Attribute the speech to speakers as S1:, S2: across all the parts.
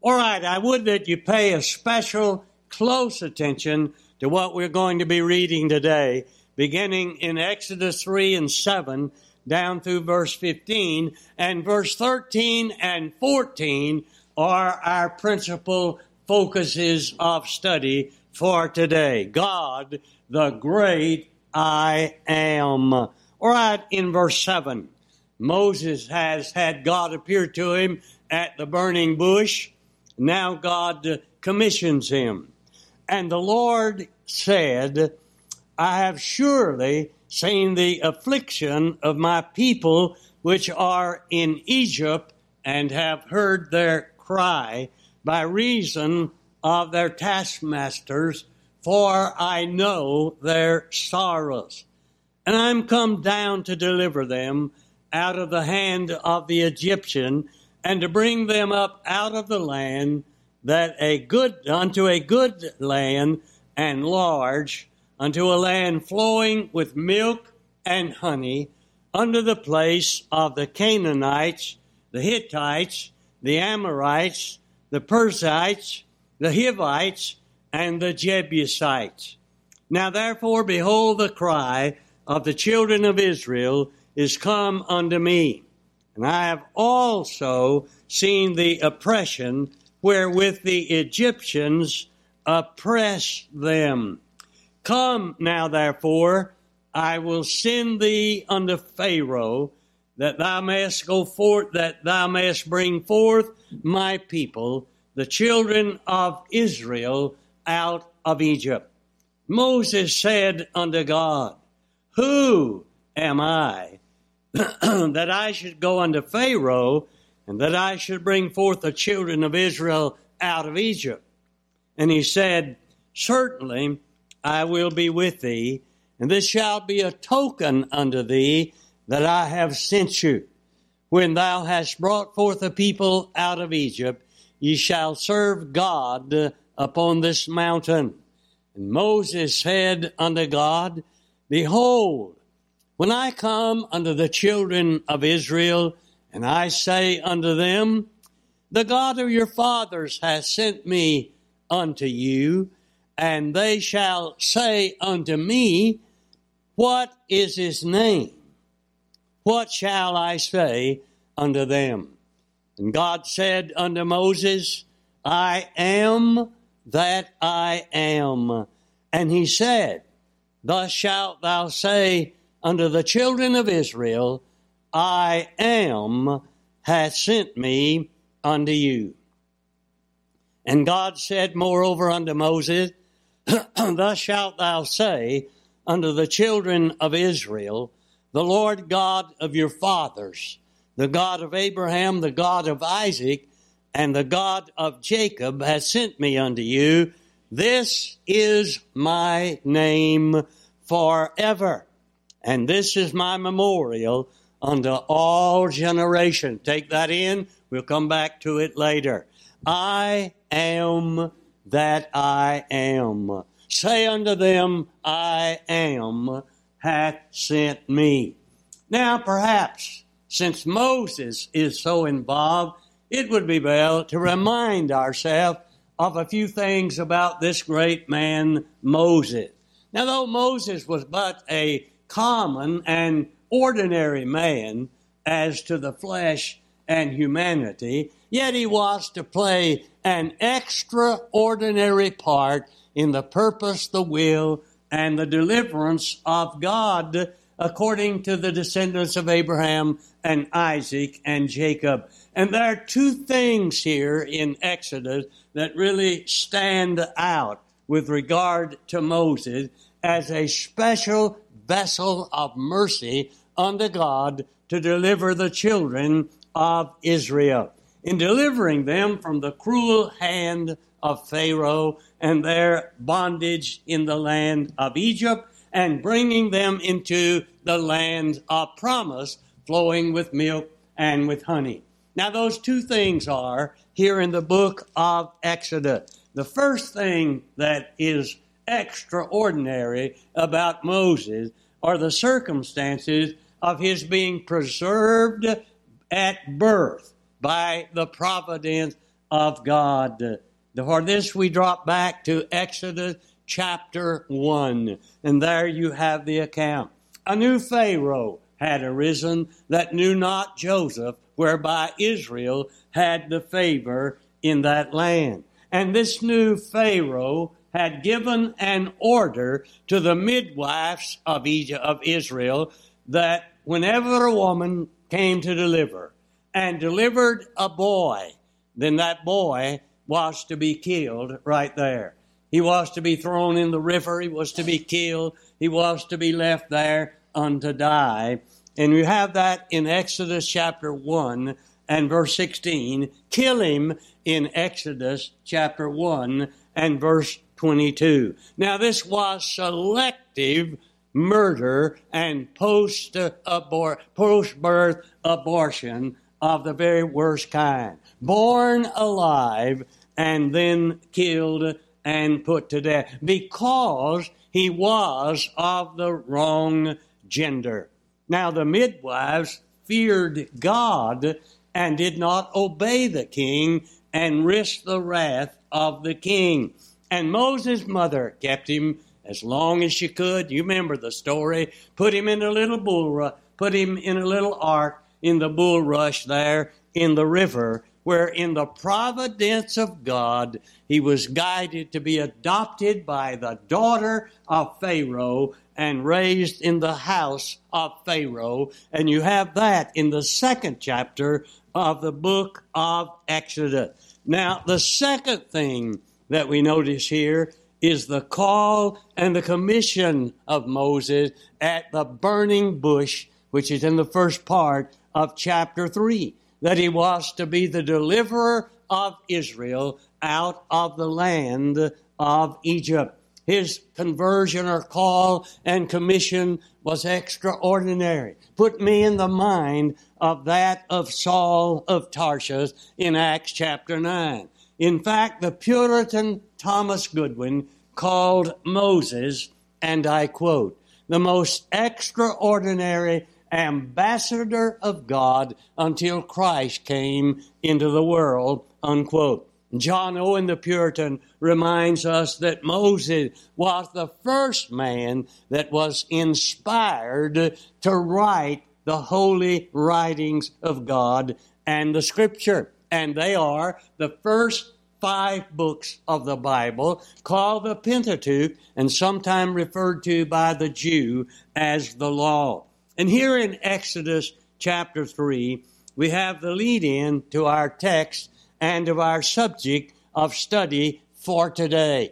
S1: All right, I would that you pay a special close attention to what we're going to be reading today, beginning in Exodus 3 and 7 down through verse 15, and verse 13 and 14 are our principal focuses of study for today. God, the great I am. All right, in verse 7, Moses has had God appear to him at the burning bush. Now God commissions him. And the Lord said, I have surely seen the affliction of my people which are in Egypt, and have heard their cry by reason of their taskmasters, for I know their sorrows. And I am come down to deliver them out of the hand of the Egyptian, and to bring them up out of the land unto a good land and large, unto a land flowing with milk and honey, under the place of the Canaanites, the Hittites, the Amorites, the Perizzites, the Hivites, and the Jebusites. Now therefore, behold, the cry of the children of Israel is come unto me, and I have also seen the oppression wherewith the Egyptians oppress them. Come now, therefore, I will send thee unto Pharaoh, that thou mayest go forth, that thou mayest bring forth my people, the children of Israel, out of Egypt. Moses said unto God, Who am I, that I should go unto Pharaoh, and that I should bring forth the children of Israel out of Egypt? And he said, Certainly I will be with thee, and this shall be a token unto thee that I have sent you. When thou hast brought forth a people out of Egypt, ye shall serve God upon this mountain. And Moses said unto God, Behold, when I come unto the children of Israel, and I say unto them, The God of your fathers hath sent me unto you, and they shall say unto me, What is his name? What shall I say unto them? And God said unto Moses, I am that I am. And he said, Thus shalt thou say unto the children of Israel, I am hath sent me unto you. And God said moreover unto Moses, Thus shalt thou say unto the children of Israel, The Lord God of your fathers, the God of Abraham, the God of Isaac, and the God of Jacob hath sent me unto you. This is my name forever, and this is my memorial unto all generations. Take that in. We'll come back to it later. I am that I am. Say unto them, I am hath sent me. Now, perhaps, since Moses is so involved, it would be well to remind ourselves of a few things about this great man, Moses. Now, though Moses was but a common and ordinary man as to the flesh and humanity, yet he was to play an extraordinary part in the purpose, the will, and the deliverance of God according to the descendants of Abraham and Isaac and Jacob. And there are two things here in Exodus that really stand out with regard to Moses as a special vessel of mercy unto God to deliver the children of Israel, in delivering them from the cruel hand of Pharaoh and their bondage in the land of Egypt, and bringing them into the land of promise, flowing with milk and with honey. Now, those two things are here in the book of Exodus. The first thing that is extraordinary about Moses are the circumstances of his being preserved at birth by the providence of God. For this we drop back to Exodus chapter 1, and there you have the account. A new Pharaoh had arisen that knew not Joseph, whereby Israel had the favor in that land. And this new Pharaoh had given an order to the midwives of Israel that whenever a woman came to deliver and delivered a boy, then that boy was to be killed right there. He was to be thrown in the river. He was to be killed. He was to be left there unto die. And you have that in Exodus chapter 1 and verse 16. Kill him in Exodus chapter 1 and verse 22. Now this was selective murder and post-birth abortion of the very worst kind. Born alive and then killed and put to death because he was of the wrong gender. Now the midwives feared God and did not obey the king and risk the wrath of the king. And Moses' mother kept him as long as she could. You remember the story. Put him in a little ark in the bulrush there in the river, where in the providence of God, he was guided to be adopted by the daughter of Pharaoh and raised in the house of Pharaoh. And you have that in the 2nd chapter of the book of Exodus. Now, the second thing that we notice here is the call and the commission of Moses at the burning bush, which is in the first part of chapter 3, that he was to be the deliverer of Israel out of the land of Egypt. His conversion or call and commission was extraordinary. Put me in the mind of that of Saul of Tarsus in Acts chapter 9. In fact, the Puritan Thomas Goodwin called Moses, and I quote, the most extraordinary ambassador of God until Christ came into the world, unquote. John Owen the Puritan reminds us that Moses was the first man that was inspired to write the holy writings of God and the Scripture. And they are the first 5 books of the Bible, called the Pentateuch, and sometimes referred to by the Jew as the Law. And here in Exodus chapter 3, we have the lead-in to our text and of our subject of study for today.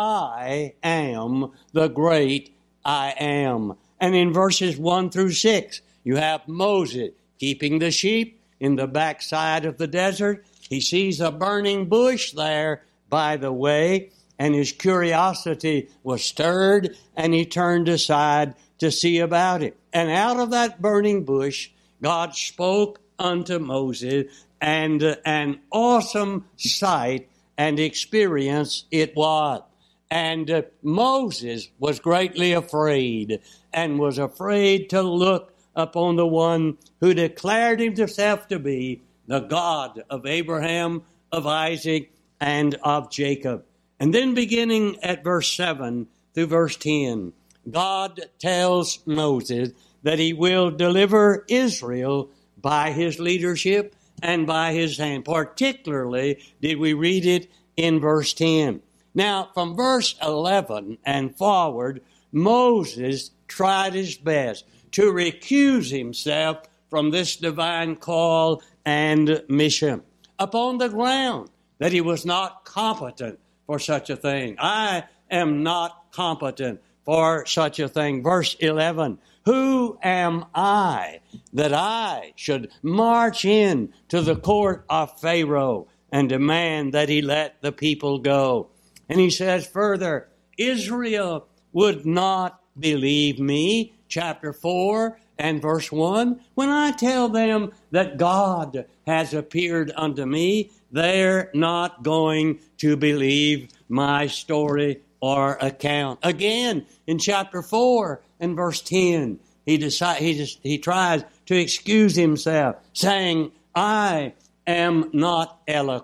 S1: I am the great I am. And in verses 1 through 6, you have Moses keeping the sheep in the backside of the desert. He sees a burning bush there by the way, and his curiosity was stirred, and he turned aside to see about it. And out of that burning bush, God spoke unto Moses, and an awesome sight and experience it was. And Moses was greatly afraid, and was afraid to look upon the one who declared himself to be the God of Abraham, of Isaac, and of Jacob. And then beginning at verse 7 through verse 10, God tells Moses that he will deliver Israel by his leadership and by his hand. Particularly did we read it in verse 10. Now, from verse 11 and forward, Moses tried his best to recuse himself from this divine call and mission, upon the ground that he was not competent for such a thing. I am not competent for such a thing. Verse 11, who am I that I should march in to the court of Pharaoh and demand that he let the people go? And he says further, Israel would not believe me, chapter 4 and verse 1, when I tell them that God has appeared unto me, they're not going to believe my story or account. Again, in chapter 4 and verse 10, he tries to excuse himself, saying, I am not eloquent.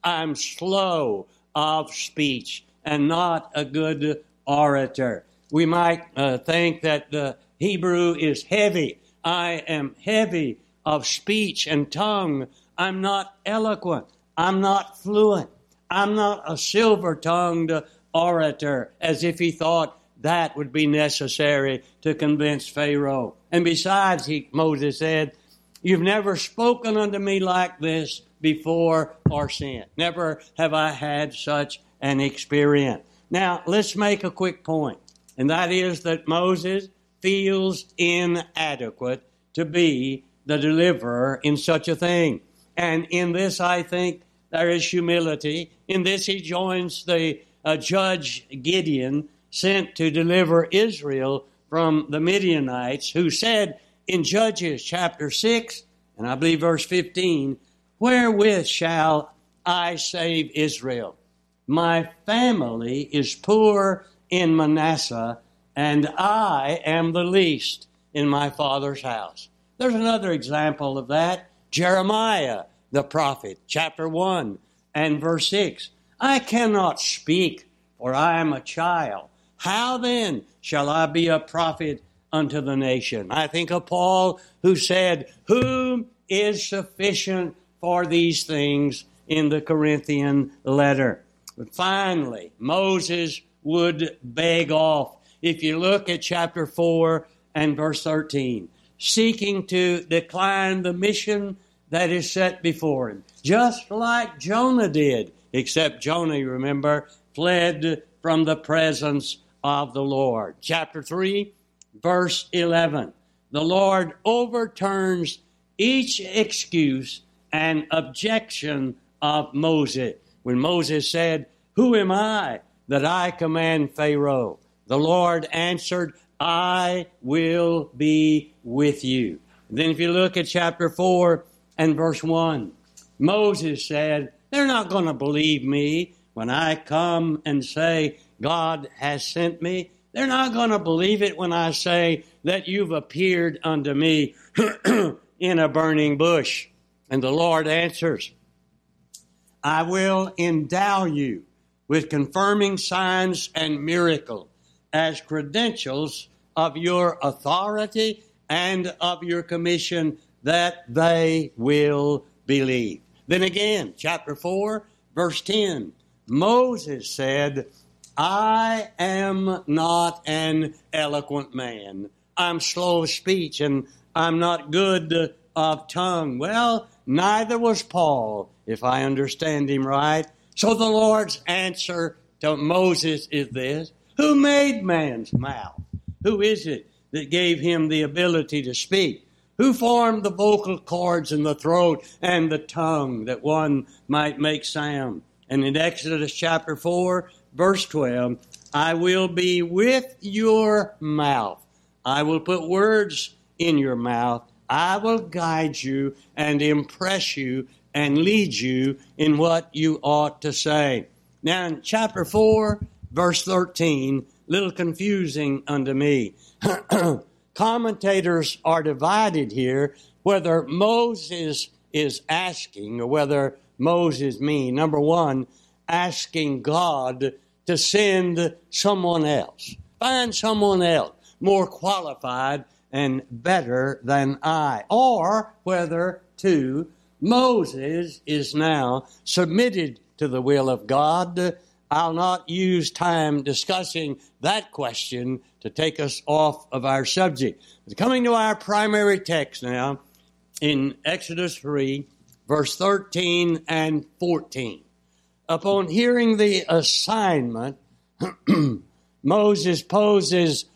S1: I'm slow of speech and not a good orator. We might think that the Hebrew is heavy. I am heavy of speech and tongue. I'm not eloquent. I'm not fluent. I'm not a silver-tongued orator, as if he thought that would be necessary to convince Pharaoh. And besides, Moses said, you've never spoken unto me like this before or since. Never have I had such an experience. Now, let's make a quick point, and that is that Moses feels inadequate to be the deliverer in such a thing. And in this, I think, there is humility. In this, he joins the judge Gideon, sent to deliver Israel from the Midianites, who said in Judges chapter 6, and I believe verse 15, wherewith shall I save Israel? My family is poor in Manasseh, and I am the least in my father's house. There's another example of that. Jeremiah, the prophet, chapter 1 and verse 6. I cannot speak, for I am a child. How then shall I be a prophet unto the nation? I think of Paul, who said, whom is sufficient for these things in the Corinthian letter. But finally, Moses would beg off. If you look at chapter 4 and verse 13, seeking to decline the mission that is set before him, just like Jonah did, except Jonah, you remember, fled from the presence of the Lord. Chapter 3, verse 11, the Lord overturns each excuse and objection of Moses. When Moses said, who am I that I command Pharaoh? The Lord answered, I will be with you. Then if you look at chapter 4 and verse 1, Moses said, they're not going to believe me when I come and say, God has sent me. They're not going to believe it when I say that you've appeared unto me in a burning bush. And the Lord answers, I will endow you with confirming signs and miracles as credentials of your authority and of your commission, that they will believe. Then again, chapter 4, verse 10, Moses said, I am not an eloquent man. I'm slow of speech and I'm not good of tongue. Well, neither was Paul, if I understand him right. So the Lord's answer to Moses is this: who made man's mouth? Who is it that gave him the ability to speak? Who formed the vocal cords in the throat and the tongue that one might make sound? And in Exodus chapter 4, verse 12, I will be with your mouth. I will put words in your mouth. I will guide you and impress you and lead you in what you ought to say. Now in chapter 4, verse 13, little confusing unto me. Commentators are divided here whether Moses is asking or whether Moses means, number one, asking God to send someone else. Find someone else more qualified and better than I. Or whether, two, Moses is now submitted to the will of God. I'll not use time discussing that question to take us off of our subject. But coming to our primary text now, in Exodus 3, verse 13 and 14. Upon hearing the assignment, Moses poses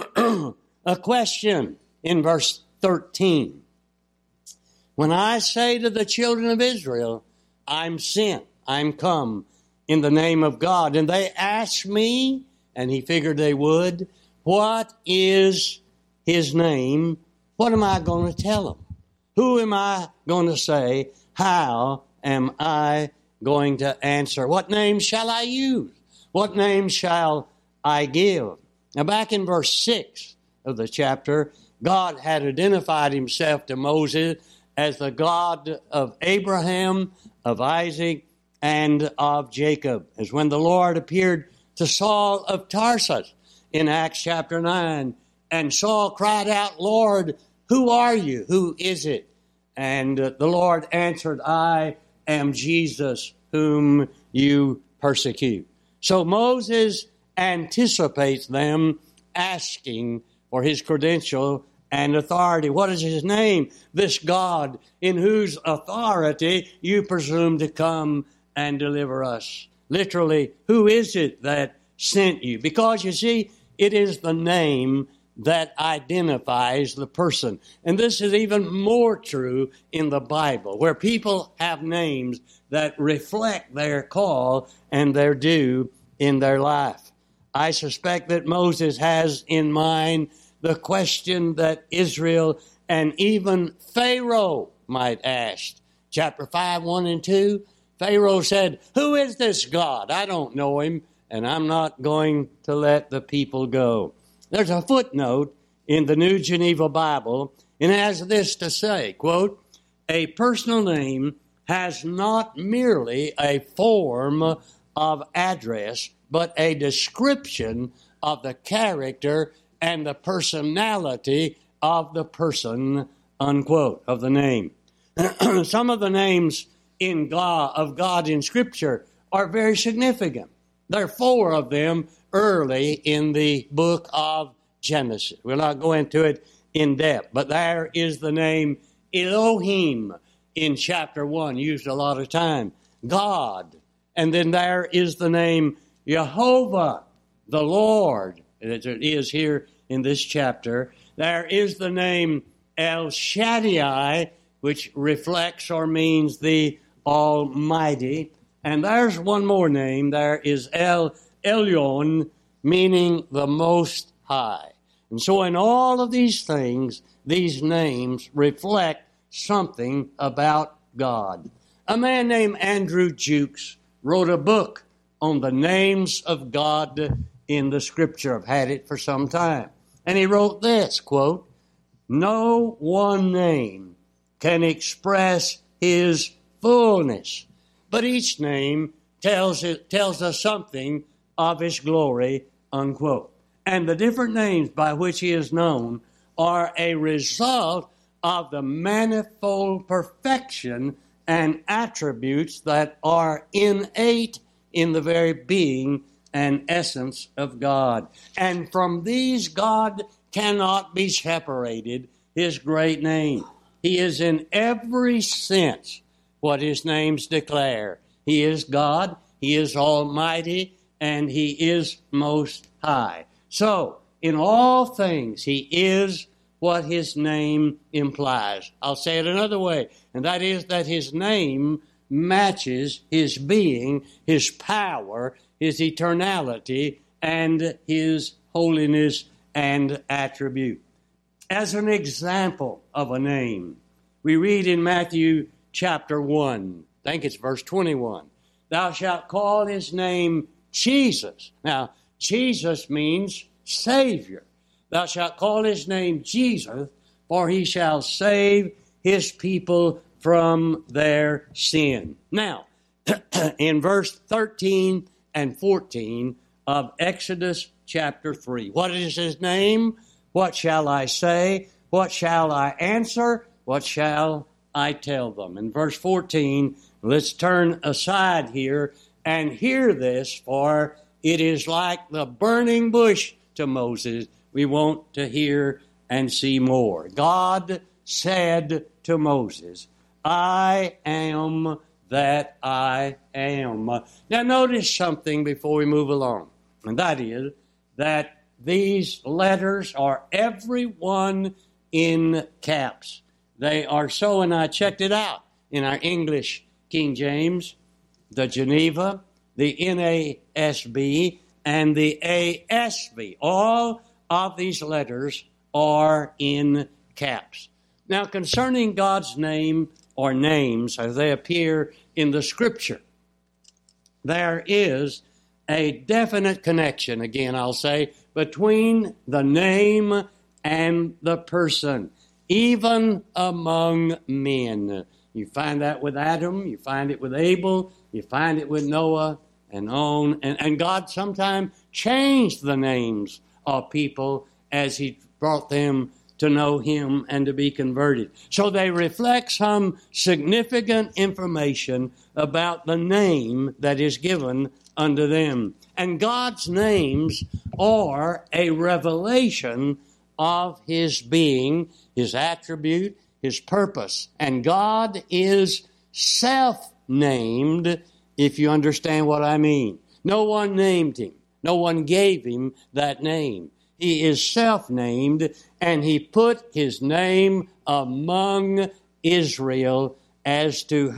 S1: a question in verse 13. When I say to the children of Israel, I'm sent, I'm come in the name of God, and they ask me, and he figured they would, what is his name? What am I going to tell them? Who am I going to say? How am I going to answer? What name shall I use? What name shall I give? Now back in verse 6 of the chapter, God had identified himself to Moses as the God of Abraham, of Isaac, and of Jacob, as when the Lord appeared to Saul of Tarsus in Acts chapter 9. And Saul cried out, Lord, who are you? Who is it? And the Lord answered, I am Jesus, whom you persecute. So Moses anticipates them asking for his credential and authority. What is his name? This God in whose authority you presume to come and deliver us. Literally, who is it that sent you? Because you see, it is the name that identifies the person. And this is even more true in the Bible, where people have names that reflect their call and their due in their life. I suspect that Moses has in mind the question that Israel and even Pharaoh might ask. Chapter 5, 1 and 2, Pharaoh said, who is this God? I don't know him, and I'm not going to let the people go. There's a footnote in the New Geneva Bible, and it has this to say, quote, a personal name has not merely a form of address, but a description of the character and the personality of the person, unquote, of the name. Some of the names of God in Scripture are very significant. There are 4 of them early in the book of Genesis. We'll not go into it in depth, but there is the name Elohim in chapter 1, used a lot of time. God. And then there is the name Jehovah, the Lord, as it is here in this chapter. There is the name El Shaddai, which reflects or means the Almighty. And there's one more name. There is El Elyon, meaning the Most High. And so in all of these things, these names reflect something about God. A man named Andrew Jukes wrote a book on the names of God in the Scripture. I've had it for some time. And he wrote this, quote, no one name can express his fullness, but each name tells us something of his glory, unquote. And the different names by which he is known are a result of the manifold perfection and attributes that are innate in the very being and essence of God. And from these, God cannot be separated, his great name. He is in every sense what his names declare. He is God, he is almighty, and he is most high. So, in all things, he is what his name implies. I'll say it another way, and that is that his name matches his being, his power, his eternality, and his holiness and attribute. As an example of a name, we read in Matthew chapter 1, I think it's verse 21, thou shalt call his name Jesus. Now, Jesus means Savior. Thou shalt call his name Jesus, for he shall save his people from their sin. Now, in verse 13 and 14 of Exodus chapter 3, what is his name? What shall I say? What shall I answer? What shall I tell them? In verse 14, let's turn aside here and hear this, for it is like the burning bush to Moses. We want to hear and see more. God said to Moses, I am that I am. Now notice something before we move along, and that is that these letters are every one in caps. They are so, and I checked it out in our English King James, the Geneva, the NASB, and the ASB. All of these letters are in caps. Now, concerning God's name or names as they appear in the Scripture, there is a definite connection, again I'll say, between the name and the person, even among men. You find that with Adam, you find it with Abel, You find it with Noah and on. And God sometimes changed the names of people as he brought them to know him and to be converted. So they reflect some significant information about the name that is given unto them. And God's names are a revelation of his being, his attribute, his purpose. And God is self-named, if you understand what I mean. No one named him. No one gave him that name. He is self-named, and he put his name among Israel as to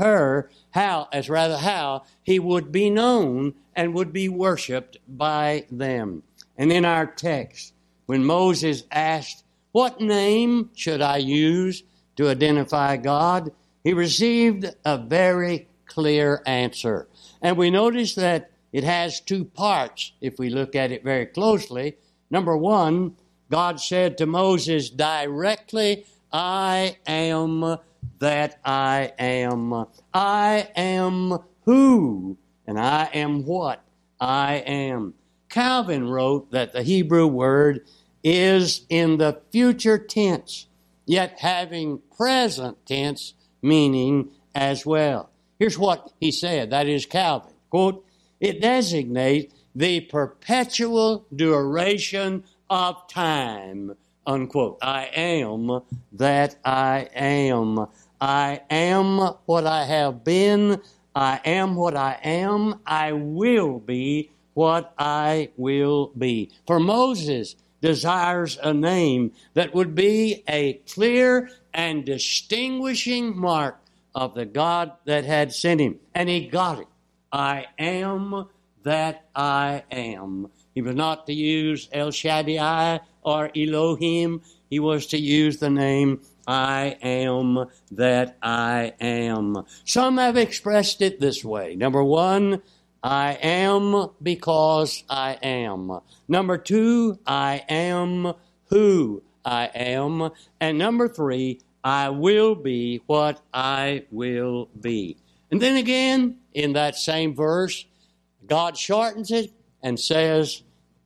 S1: how he would be known and would be worshiped by them. And in our text, when Moses asked, "What name should I use to identify God?" he received a very clear answer. And we notice that it has two parts if we look at it very closely. Number one, God said to Moses directly, "I am that I am. I am who, and I am what I am." Calvin wrote that the Hebrew word is in the future tense, yet having present tense meaning as well. Here's what he said, that is Calvin, quote, "It designates the perpetual duration of time," unquote. I am that I am. I am what I have been. I am what I am. I will be what I will be. For Moses desires a name that would be a clear and distinguishing mark of the God that had sent him. And he got it. I am that I am. He was not to use El Shaddai or Elohim. He was to use the name I am that I am. Some have expressed it this way. Number one, I am because I am. Number two, I am who I am. And number three, I will be what I will be. And then again, in that same verse, God shortens it and says,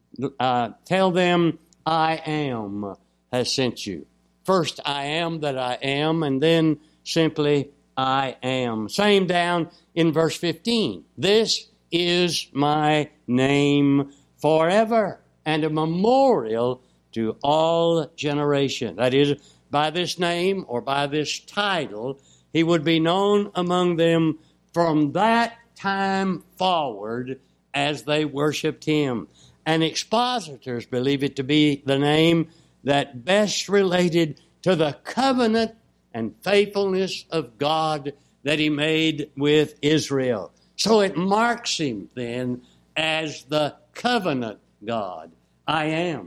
S1: tell them, I am has sent you. First, I am that I am, and then simply, I am. Same down in verse 15. This is my name forever, and a memorial to all generation. That is, by this name or by this title, he would be known among them from that time forward as they worshiped him. And expositors believe it to be the name that best related to the covenant and faithfulness of God that he made with Israel. So it marks him then as the covenant God. I am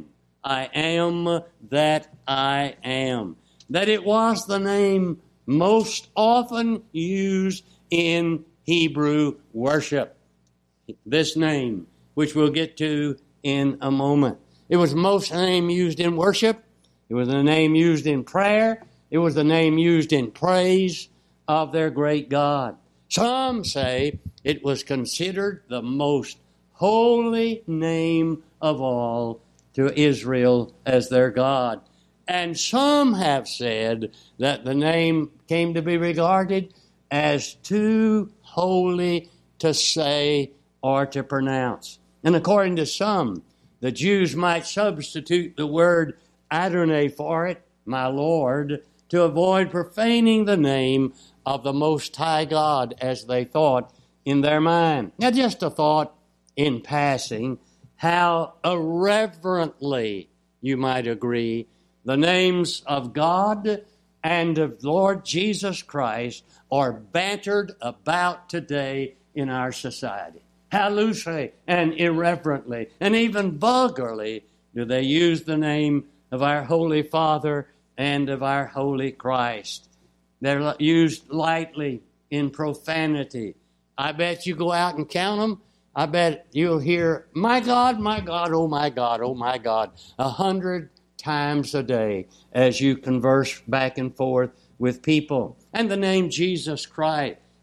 S1: that I am. That it was the name most often used in Hebrew worship. This name, which we'll get to in a moment. It was most name used in worship. It was the name used in prayer. It was the name used in praise of their great God. Some say it was considered the most holy name of all to Israel as their God. And some have said that the name came to be regarded as too holy to say or to pronounce. And according to some, the Jews might substitute the word Adonai for it, my Lord, to avoid profaning the name of the Most High God as they thought in their mind. Now, just a thought in passing, how irreverently, you might agree, the names of God and of Lord Jesus Christ are bantered about today in our society. How loosely and irreverently and even vulgarly do they use the name of our Holy Father and of our Holy Christ. They're used lightly in profanity. I bet you go out and count them. I bet you'll hear, my God, oh my God, oh my God, 100 times a day as you converse back and forth with people. And the name Jesus Christ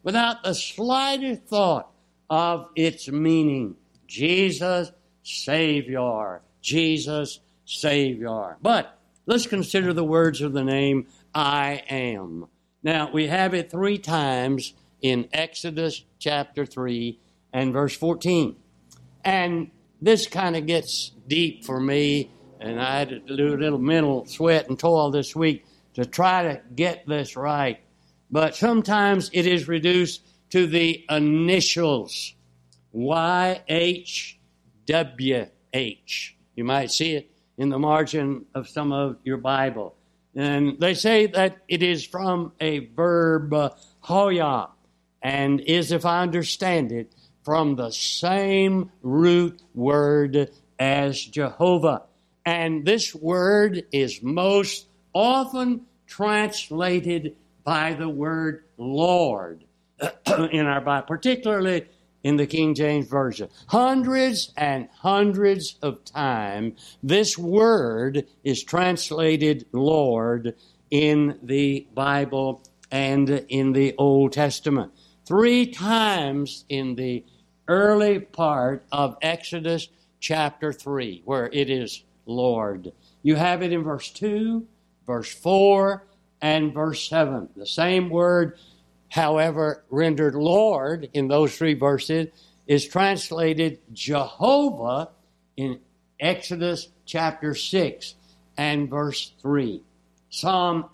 S1: without the slightest thought of its meaning. Jesus, Savior. Jesus, Savior. But let's consider the words of the name I am. Now, we have it 3 times in Exodus chapter 3 and verse 14. And this kind of gets deep for me, and I had to do a little mental sweat and toil this week to try to get this right. But sometimes it is reduced to the initials, YHWH. You might see it in the margin of some of your Bible. And they say that it is from a verb, hoya, and is, if I understand it, from the same root word as Jehovah. And this word is most often translated by the word Lord in our Bible, particularly in the King James Version. Hundreds and hundreds of times this word is translated Lord in the Bible and in the Old Testament. 3 times in the early part of Exodus chapter 3, where it is Lord. You have it in verse 2, verse 4, and verse 7. The same word, however, rendered Lord in those 3 verses, is translated Jehovah in Exodus chapter 6 and verse 3. Psalm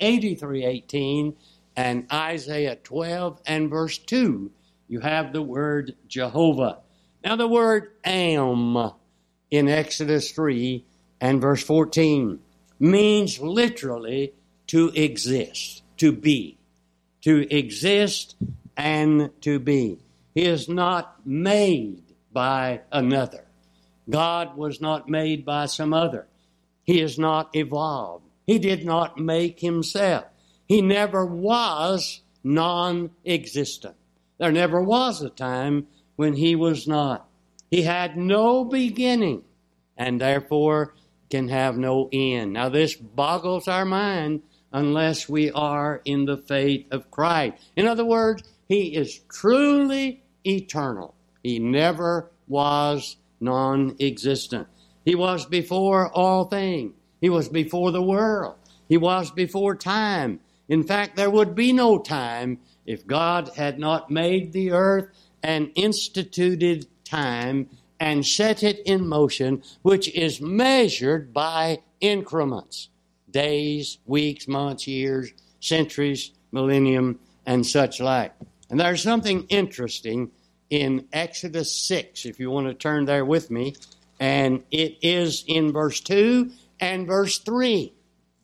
S1: 83:18 and Isaiah 12 and verse 2, you have the word Jehovah. Now the word am in Exodus 3 and verse 14 means literally to exist, to be. To exist and to be. He is not made by another. God was not made by some other. He is not evolved. He did not make himself. He never was non-existent. There never was a time when he was not. He had no beginning and therefore can have no end. Now this boggles our mind unless we are in the faith of Christ. In other words, he is truly eternal. He never was non-existent. He was before all things. He was before the world. He was before time. In fact, there would be no time if God had not made the earth and instituted time and set it in motion, which is measured by increments. Days, weeks, months, years, centuries, millennium, and such like. And there's something interesting in Exodus 6, if you want to turn there with me, and it is in verse 2 and verse 3.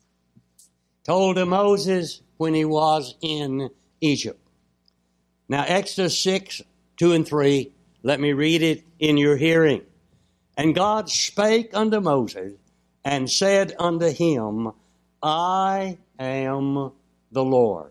S1: Told to Moses when he was in Egypt. Now, Exodus 6, 2 and 3, let me read it in your hearing. And God spake unto Moses, and said unto him, I am the Lord.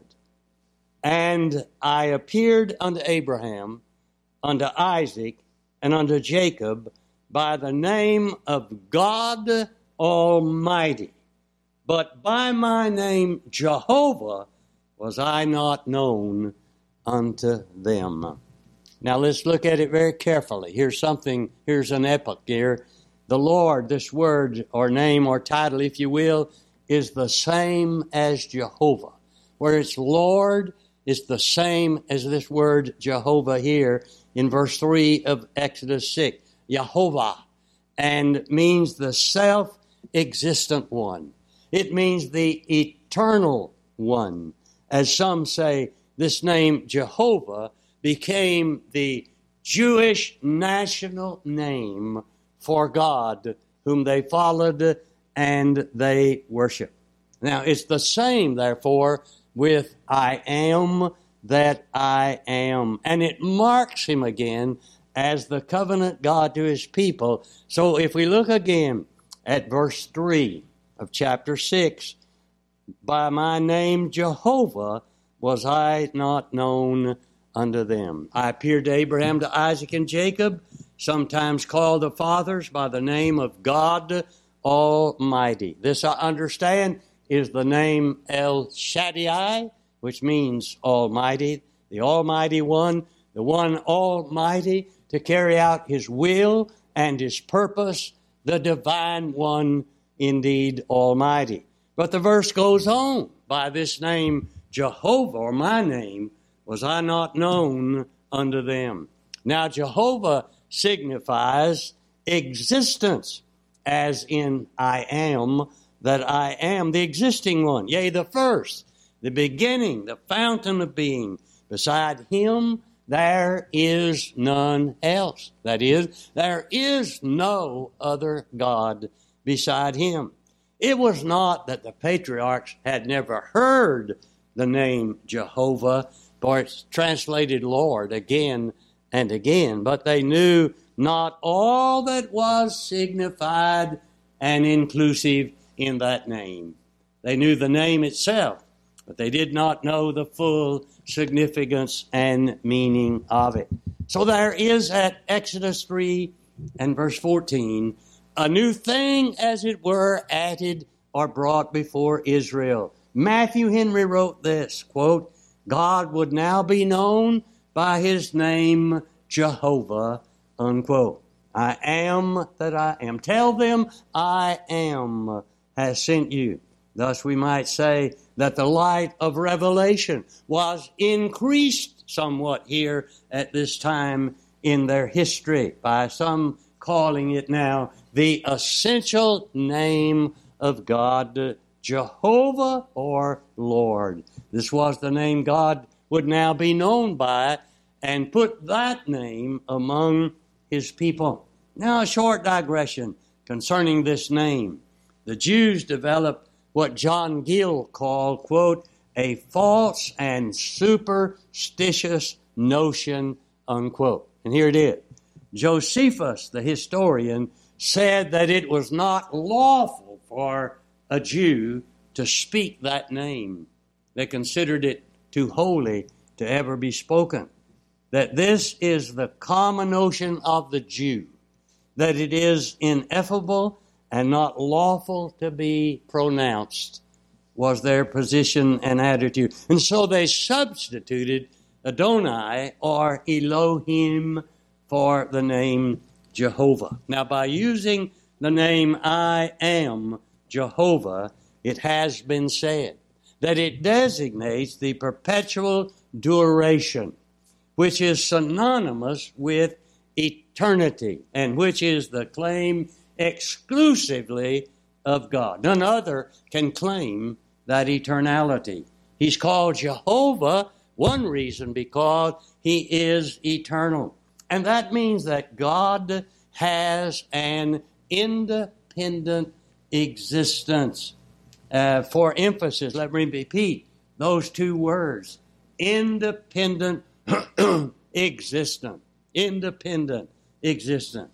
S1: And I appeared unto Abraham, unto Isaac, and unto Jacob by the name of God Almighty. But by my name Jehovah was I not known unto them. Now let's look at it very carefully. Here's an epoch here. The Lord, this word or name or title, if you will, is the same as Jehovah. Where it's Lord, it's the same as this word Jehovah here in verse 3 of Exodus 6. Jehovah, and means the self-existent one. It means the eternal one. As some say, this name Jehovah became the Jewish national name for God, whom they followed and they worship. Now, it's the same, therefore, with I am that I am. And it marks him again as the covenant God to his people. So if we look again at verse 3 of chapter 6, by my name Jehovah was I not known unto them. I appeared to Abraham, to Isaac, and Jacob, sometimes called the fathers by the name of God Almighty. This, I understand, is the name El Shaddai, which means Almighty. The the Almighty One, the One Almighty to carry out His will and His purpose, the Divine One, indeed Almighty. But the verse goes on, by this name Jehovah, or my name, was I not known unto them. Now Jehovah signifies existence, as in I am, that I am the existing one, yea, the first, the beginning, the fountain of being. Beside Him there is none else. That is, there is no other God beside Him. It was not that the patriarchs had never heard the name Jehovah, for it's translated Lord again and again, but they knew not all that was signified and inclusive in that name. They knew the name itself, but they did not know the full significance and meaning of it. So there is at Exodus 3 and verse 14, a new thing, as it were, added or brought before Israel. Matthew Henry wrote this, quote, God would now be known by His name Jehovah, unquote. I am that I am. Tell them I am has sent you. Thus we might say that the light of revelation was increased somewhat here at this time in their history, by some calling it now the essential name of God, Jehovah or Lord. This was the name God would now be known by, and put that name among His people. Now a short digression concerning this name. The Jews developed what John Gill called, quote, a false and superstitious notion, unquote. And here it is. Josephus, the historian, said that it was not lawful for a Jew to speak that name. They considered it too holy to ever be spoken. That this is the common notion of the Jew, that it is ineffable and not lawful to be pronounced, was their position and attitude. And so they substituted Adonai or Elohim for the name Jehovah. Now, by using the name I am Jehovah, it has been said that it designates the perpetual duration, which is synonymous with eternity, and which is the claim exclusively of God. None other can claim that eternality. He's called Jehovah, one reason, because He is eternal. And that means that God has an independent existence. For emphasis, let me repeat those two words. Independent existence. Independent existence.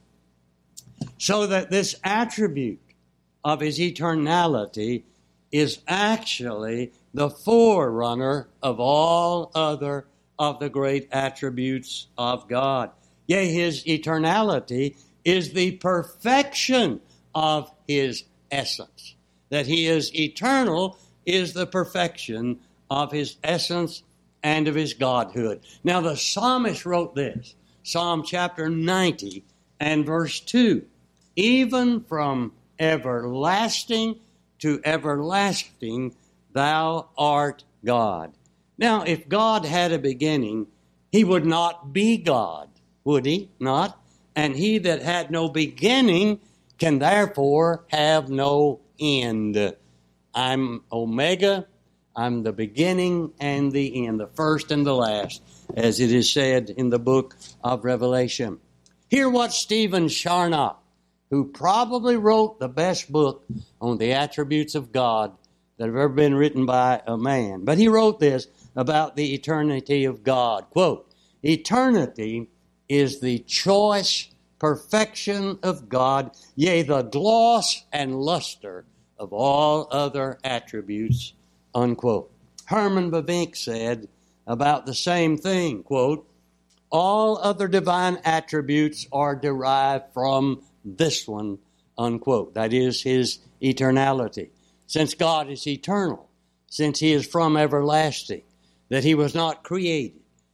S1: So that this attribute of His eternality is actually the forerunner of all other of the great attributes of God. Yea, His eternality is the perfection of His essence. That He is eternal is the perfection of His essence and of His Godhood. Now the psalmist wrote this, Psalm chapter 90 and verse 2, even from everlasting to everlasting, Thou art God. Now, if God had a beginning, He would not be God, would He not? And He that had no beginning can therefore have no end. I'm Omega, I'm the beginning and the end, the first and the last, as it is said in the book of Revelation. Hear what Stephen Charnock, who probably wrote the best book on the attributes of God that have ever been written by a man. But he wrote this about the eternity of God. Quote, eternity is the choice perfection of God, yea, the gloss and luster of all other attributes, unquote. Herman Bavinck said about the same thing, quote, all other divine attributes are derived from this one, unquote. That is His eternality. Since God is eternal, since He is from everlasting, that He was not created,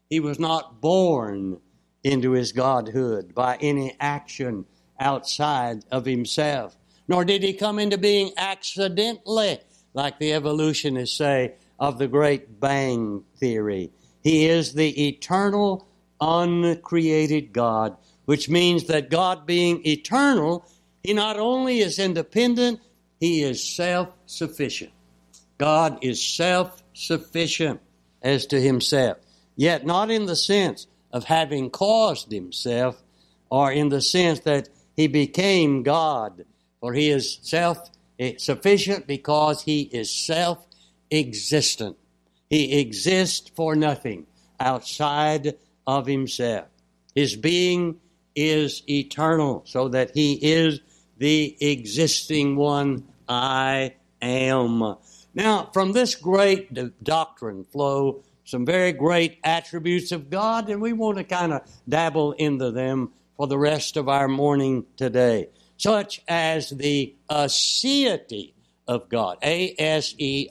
S1: He was not born into his godhood by any action outside of himself, nor did he come into being accidentally, like the evolutionists say of the Great Bang Theory. He is the eternal, uncreated God, which means that God being eternal, he not only is independent, he is self-sufficient. God is self-sufficient as to himself, yet not in the sense of having caused himself or in the sense that he became God, for he is self-sufficient because he is self-existent. He exists for nothing outside of himself. His being is eternal, so that he is the existing one. I am. Now, from this great doctrine flow some very great attributes of God, and we want to kind of dabble into them for the rest of our morning today, such as the aseity of God, A-S-E-I-T-Y,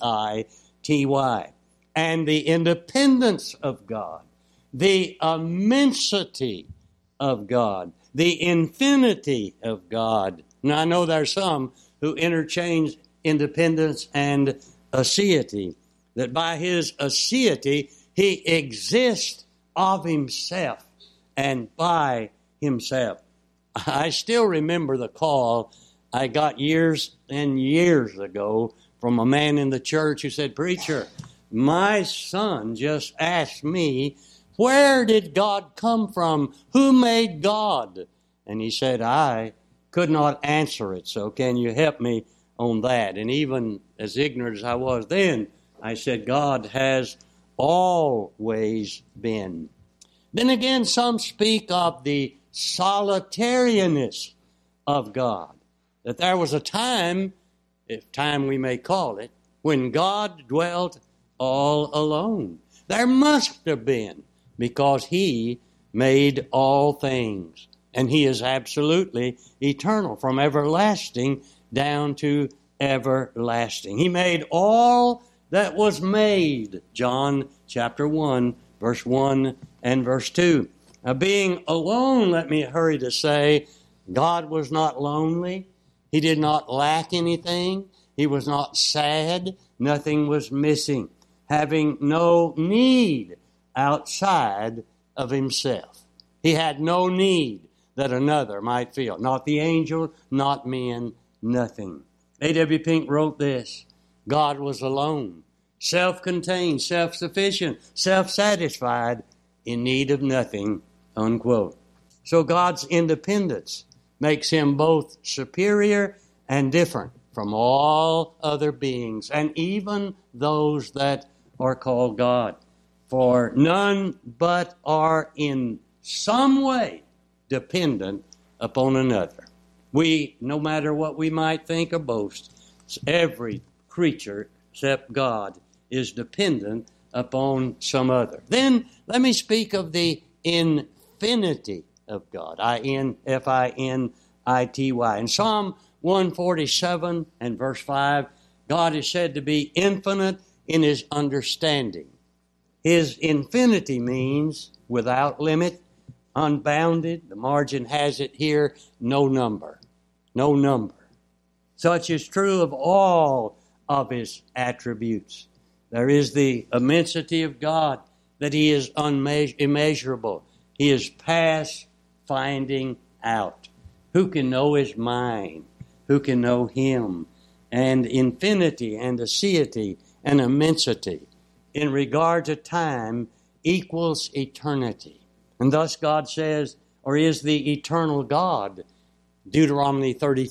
S1: and the independence of God, the immensity of God, the infinity of God. Now, I know there are some who interchange independence and aseity, that by his aseity, he exists of himself and by himself. I still remember the call I got years and years ago from a man in the church who said, "Preacher, my son just asked me, where did God come from? Who made God?" And he said, "I could not answer it, so can you help me on that?" And even as ignorant as I was then, I said, God has always been. Then again, some speak of the solitariness of God, that there was a time, if time we may call it, when God dwelt all alone. There must have been, because he made all things, and he is absolutely eternal, from everlasting down to everlasting. He made all that was made, John chapter 1, verse 1 and verse 2. Now, being alone, let me hurry to say, God was not lonely. He did not lack anything. He was not sad. Nothing was missing. Having no need outside of himself. He had no need that another might feel. Not the angel, not men, nothing. A.W. Pink wrote this: God was alone, self-contained, self-sufficient, self-satisfied, in need of nothing, unquote. So God's independence makes him both superior and different from all other beings, and even those that are called God. For none but are in some way dependent upon another. We, no matter what we might think or boast, every creature except God is dependent upon some other. Then let me speak of the infinity of God, I-N-F-I-N-I-T-Y. In Psalm 147 and verse 5, God is said to be infinite in his understanding. His infinity means without limit, unbounded. The margin has it here, no number. No number. Such is true of all of his attributes. There is the immensity of God, that he is immeasurable. He is past finding out. Who can know his mind? Who can know him? And infinity and aseity and immensity in regard to time equals eternity. And thus God says, or is the eternal God, Deuteronomy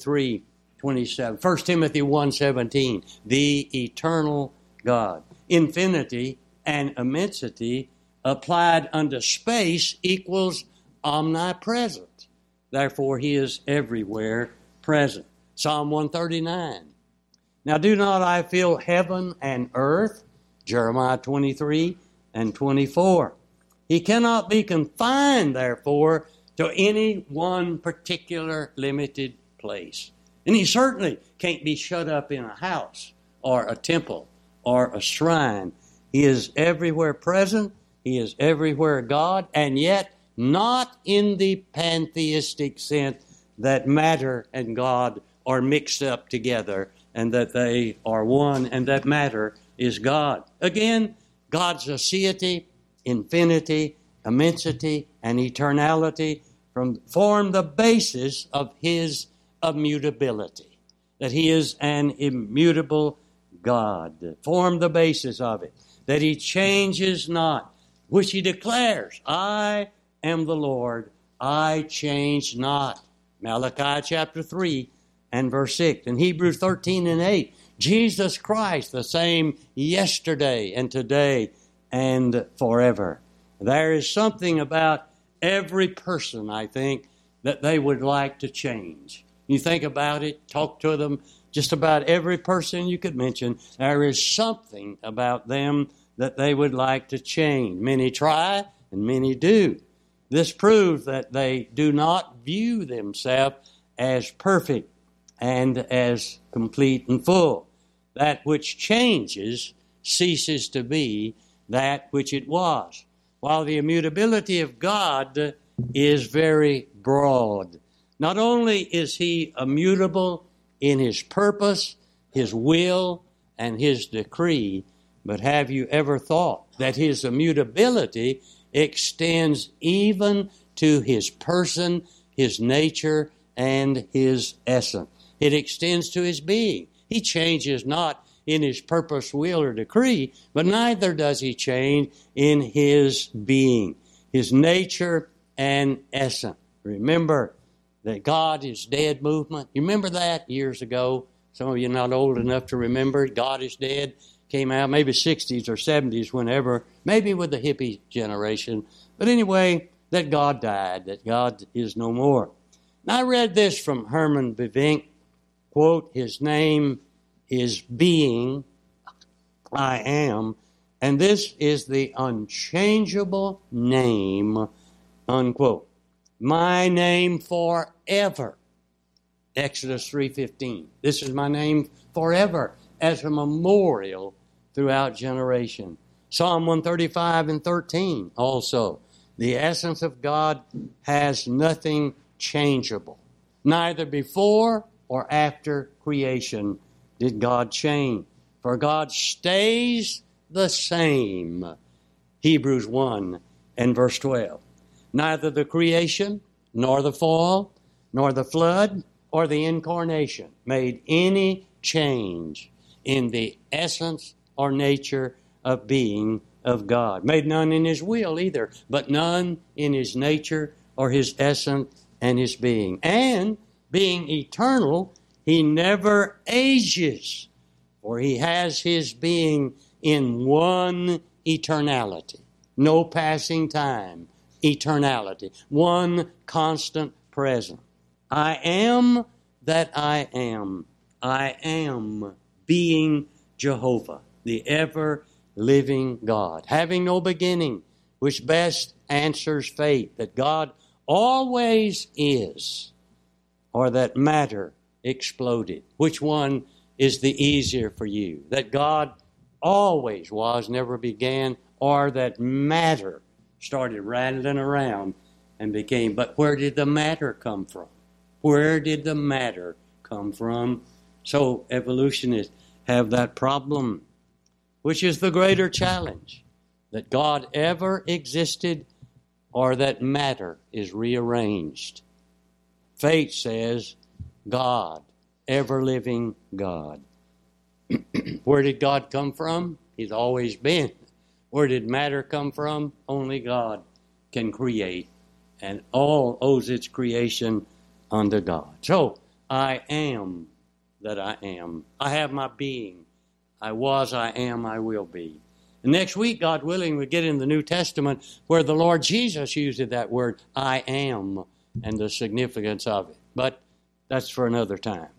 S1: 33:27, 1 Timothy 1:17, the eternal God. Infinity and immensity applied unto space equals omnipresent. Therefore, he is everywhere present. Psalm 139. Now, do not I fill heaven and earth? Jeremiah 23 and 24. He cannot be confined, therefore, to any one particular limited place. And he certainly can't be shut up in a house or a temple or a shrine. He is everywhere present. He is everywhere God, and yet not in the pantheistic sense that matter and God are mixed up together and that they are one and that matter is God. Again, God's aseity, infinity, immensity, and eternality form the basis of His immutability, that He is an immutable God. Form the basis of it, that He changes not, which He declares, I am the Lord, I change not. Malachi chapter 3 and verse 6. And Hebrews 13 and 8. Jesus Christ, the same yesterday and today and forever. There is something about every person, I think, that they would like to change. You think about it, talk to them, just about every person you could mention, there is something about them that they would like to change. Many try and many do. This proves that they do not view themselves as perfect and as complete and full. That which changes ceases to be that which it was. While the immutability of God is very broad. Not only is He immutable in His purpose, His will, and His decree, but have you ever thought that His immutability extends even to His person, His nature, and His essence? It extends to His being. He changes not in His purpose, will, or decree, but neither does He change in His being, His nature and essence. Remember that God is dead movement. You remember that years ago? Some of you are not old enough to remember it. God is dead. Came out maybe 60s or 70s, whenever, maybe with the hippie generation. But anyway, that God died, that God is no more. Now I read this from Herman Bavinck, quote, His name is being, I am, and this is the unchangeable name, unquote. My name forever. Exodus 3:15. This is my name forever, as a memorial throughout generation. Psalm 135 and 13 also. The essence of God has nothing changeable. Neither before or after creation did God change. For God stays the same. Hebrews 1 and verse 12. Neither the creation, nor the fall, nor the flood, or the incarnation made any change in the essence or nature of being of God. Made none in His will either, but none in His nature or His essence and His being. And being eternal, He never ages, for He has His being in one eternality. No passing time, eternality. One constant present. I am that I am. I am being Jehovah, the ever-living God, having no beginning, which best answers faith, that God always is, or that matter exploded. Which one is the easier for you? That God always was, never began, or that matter started rattling around and became. But where did the matter come from? Where did the matter come from? So evolutionists have that problem. Which is the greater challenge? That God ever existed or that matter is rearranged? Faith says God, ever-living God. Where did God come from? He's always been. Where did matter come from? Only God can create, and all owes its creation unto God. So, I am that I am. I have my being. I was, I am, I will be. And next week, God willing, we get in the New Testament where the Lord Jesus used that word, I am, and the significance of it. But that's for another time.